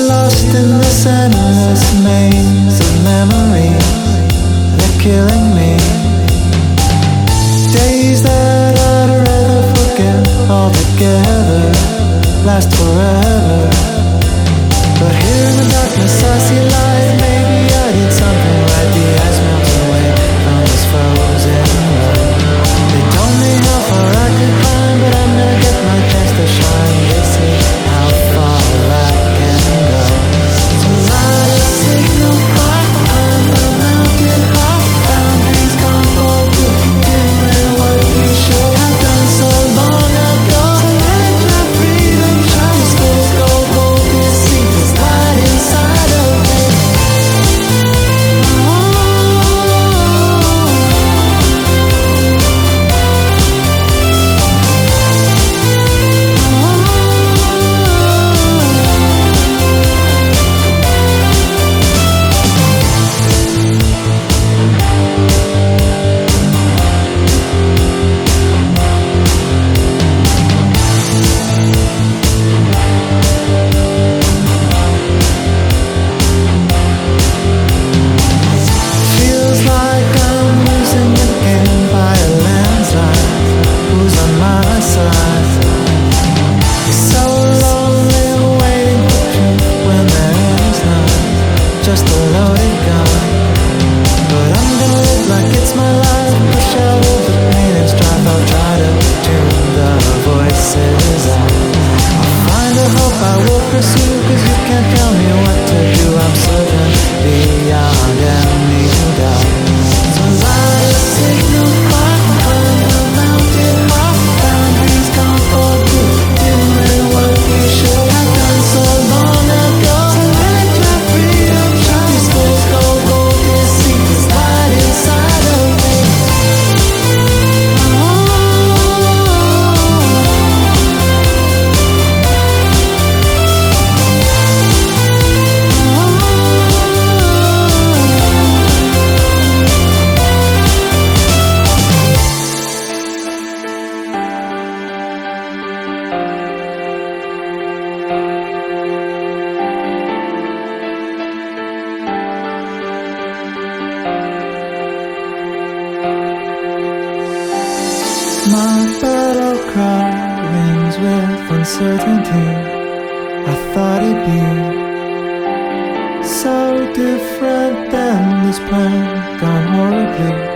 lost in this endless maze of memories. They're killing me. Days that I'd rather forget altogether last forever. But here in the darkness I see light. Maybe I did something right. The ice melts away from this frozen road. They told me how far I could climb, but I'm gonna get my chance to shine. They see how far I can go. So light a signal far on the mountain high. Boundaries can't hold to doing what we should have done so long ago. So let your freedom shine. Schools go gold to see this light inside of me. Feels like I'm losing again by a landslide. Who's on my side? So lonely waiting for truth when there is none. Just a loaded gun. But I'm gonna live like it's my life. Push out all the pain and strife. I'll try to tune the voices out. I'll find a hope I will pursue. Cause you can't tell me what to do. I'm certain beyond any doubt. So light a signal far on the mountain high. Boundaries can't hold to doing what we should have done so long ago. So let your freedom shine. These fools go gold to see this light inside of me. My battle cry rings with uncertainty. I thought it'd be so different than this plan gone horribly.